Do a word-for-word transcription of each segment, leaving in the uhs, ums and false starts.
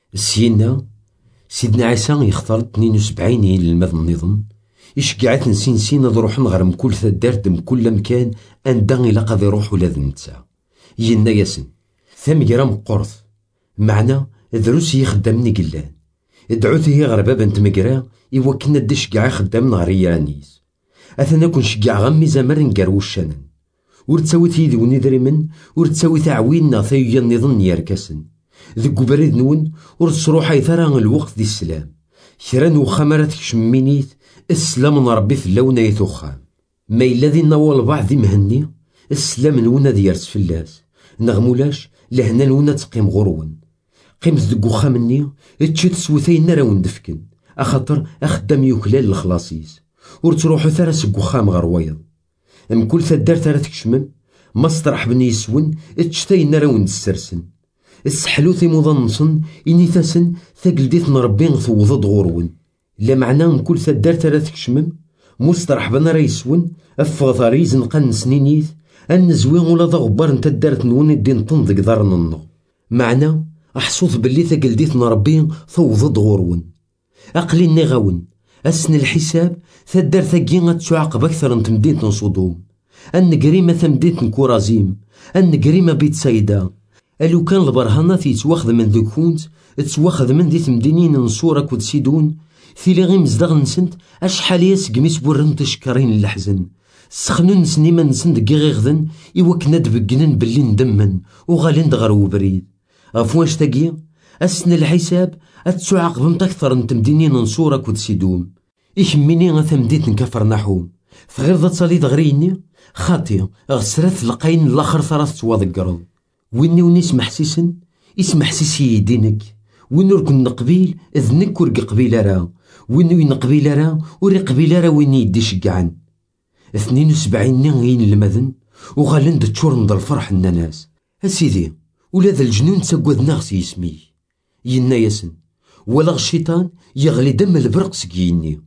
سينا سيدنا عيسى يختار اثنين وسبعين يلمذ النظام يشجعت نسين سين ضروحن غير مكل ثدارت مكل مكان أندا إلا قد يروح ولا ذنتا ينا ياسن ثم جرام قرث معنا دروس يخدمني قلان ادعوته غير باب انت مقرا يوكلنا دي شجع خدامنا غير يانيس أثنا كون شجع غمي زمر نقروش شنن ورتساوي تيدي وندري من ورتساوي تعويننا ثيا نظن يركسن ذقو بريد نون ورتسروح يثرى الوقت دي السلام كران وخمرات كشمينيت السلام من ربي في اللون يثوخام ما الذي نوال بعض ذي مهني السلام نونا ديارس في اللاس نغمولاش لهنا نونا تقيم غرون قيمت ذقو خامني اتشت سوثين راون دفكن اخاطر اخدام يوكلال الخلاصيس ورتروحو ثرى سقو خام غرويض ام كل ثدار ثرى تكشمم مصطرح بني يسون اتشتين راون السرسن السحلو ثي مظنصن إني ثاسن ثقلديت نربين ثوضد غورون لا معناه كل ثدار ثلاث كشمم مسترح بنا ريسون افغثاريز نقن سنينيث ان زوين ولا ضغبار نتا دارت نون الدين تنضق دار ننو معناه احصوث باللي ثقلديت نربين ثوضد غورون اقلي نغاون اسن الحساب ثدار ثقين تعاقب اكثر انت مدينة نصودوم ان قريمة ثمديت نكورازيم ان قريمة بيت سيدا ألو كان البرهانات يتواخذ من ذكونت تواخذ من ذي تمدينين نصورك وتسيدون ثيلي غي مزدغ نسنت أشحال ياس قميس بورن تشكرين اللحزن سخنون نسنيما نسند كي غذن إوكنا دبقنن باللي ندمن وغالين دغرو بريد أفواش تاقي أسن الحساب أتسعاقبم أكثر نتمدينين نصورك وتسيدون إكميني غثمديت نكفر نحوم فغير ذا تصالي دغريني خاطي غسرات لقاين الآخر ثلاث تواذكرض ويني ونسمح حسيسن اسمح حسيسي يدينك وينو ركن قبيل اذنك ورق قبيل راه وينو ينقبيل راه وري قبيل راه ويني يدي شقعن اثنين وسبعين نغين المذن وغالن دتشور نض الفرح الناس اسيدي ولا ذا الجنون تسقوذ ناغسي يسمي ينا ياسن ولا الشيطان يغلي دم البرق سقيني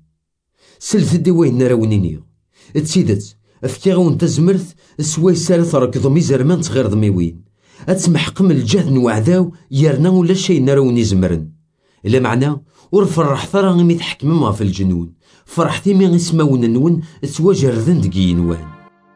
سلف دي وين راونيني تسيدت افكي غون تزمرت سواي سالث ركض ميزرمان صغير ضميوين أتسمح قم الجهد وعذاو يرنا ولا شي نراوني زمرن إلا معنا ورفرح ثرى غيمي تحكم ما في الجنون فرحتي مي غيسماون نون تواجر ذن دقي نوان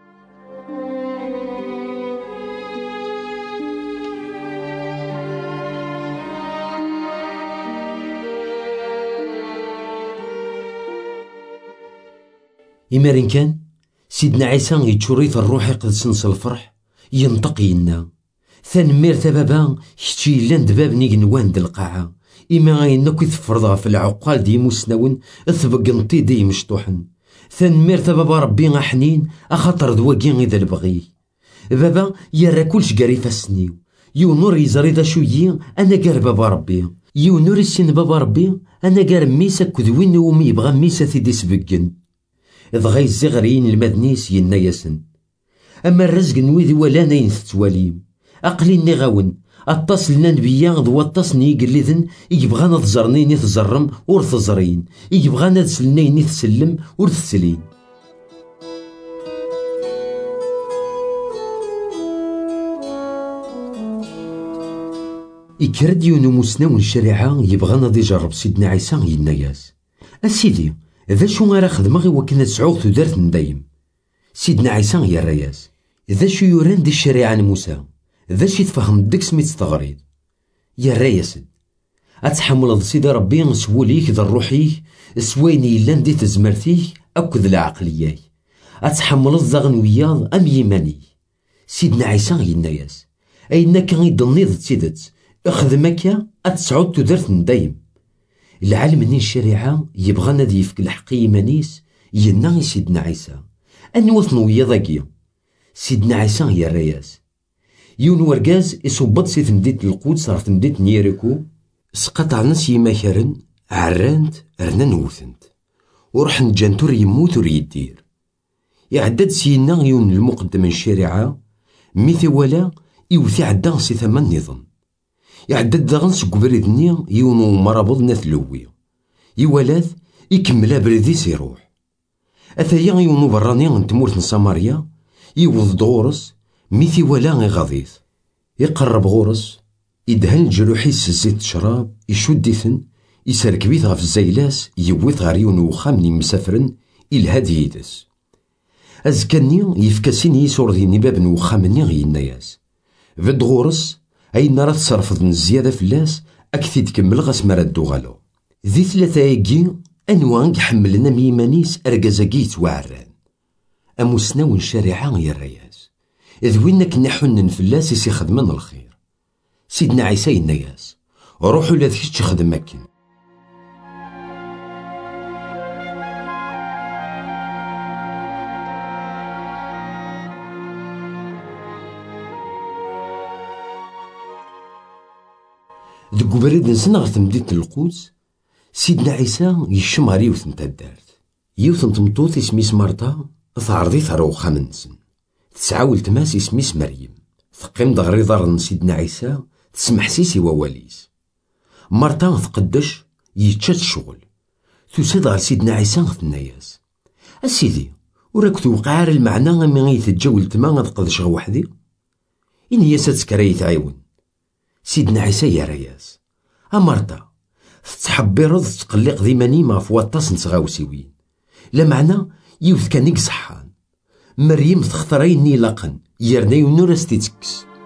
إمارين كان سيدنا عيسى يتشريث الروح يقدسنس الفرح ينطق ينا ثان ميرتا بابا كتشي لاند باب نيقنوان د القاعة إما غاينا كي تفرضها في العقال دي مسناون اثبق نطي دي مشطوحن ثان ميرتا بابا ربي غحنين أخاطر دواقين إذا البغي بابا يرى كلش قاري فاسنيو يونور يزري دا شوية أنا قار بابا ربي يونور السين بابا ربي أنا قار ميسا كذوين ومي يبغى ميسا ثيدي سبقن إذ غاي الزغرين المدنيس ينا ياسن أما الرزق نويذي ولا نين تتواليم أقلي نغاون الطاس لنا نبيا ضوا الطاس نيقل لذن يبغانا تزرني ني تزرم ور تزرين يبغانا تسلني ني تسلم ور تسلين يكرد يونو مسناون الشريعة يبغانا دي جرب سيدنا عيسى يناياس أسيدي ذا شو غير خدمة وكنا تسعوغ تدارت ندايم سيدنا عيسى يا الرياس ذا شو يوران دي الشريعة موسى ذا شي تفهم ديك سميت تغريد يا الرياسد أتحمل سيدي ربي نسوليك ذا الروحيك سويني لان دي تزمرتيك أكد العقلياك أتحمل الزغن وياض أم يماني سيدنا عيسى يناياس أين كان يضني ذا تسيدت أخدمك أتسعود تدرت ندايم العالم نين الشريعة يبغانا دي يفك الحق يمانيس يناغي سيدنا عيسى أني وثنو يضاقي سيدنا عيسى يا الرياس يون ورقاز يصبط سي تمديت القدس صار تمديت نيريكو سقطع ناس يماكرن عرانت رنا نوثنت وروح نجانتور يموت ور يدير يعدد سينا يون المقدم من الشريعة ميثي ولا يوثي عدا سي ثمان نظام يعدد داغن سكو بريدني يونو مرابض نثلوي يولاث يكمل بريدي سيروح أثايا يونو براني نتمورت نساماريا يوض دغورس ميثي ولا غي غضيث يقرب غورس يدهن جروحيس الزيت شراب يشدثن يسركبيث غف الزيلاس يويث غريون وخام ني مسافرن الهاد يدس أزكني يفكاسين يسور ذي باب وخامني غيناياس فد غورس أي نرى تصرفض زيادة فلاس أكثي تكمل غاس مرادو غالو ذي ثلاثة يجي أنوان يحملنا ميمانيس أرقازاكي يتوعران أموسناون شارعان يا الرياس إذ وينك نحن فلاس يسي خدمن الخير سيدنا عيسى يناياس روحو لذيك تخدم مكن ذك بريد نسنا غير مدينة القدس سيدنا عيسى يشم غير يوث نتا الدارت يوث نتمطوط اسميس مرتا تعرضيت على وخام نسن تسعة ولتماس اسميس مريم ثقيم دغري دار سيدنا عيسى تسمح سيسي وواليس مرتا تقدش يتشات الشغل تساد غير سيدنا عيسى ثناياس اسيدي وراك توقع المعنى من غيث تجاول تما غتقدش غا وحدي إن هي ساتسكرا يتعاون سيدنا عيسى يا رياس أمرتا تحبيرض تقلق ذيماني ما فواطاس نتغاوسيوين لا معنى يوث كان يقصحان مريم تختارين نيلاقن يرنايو نورس تيتكس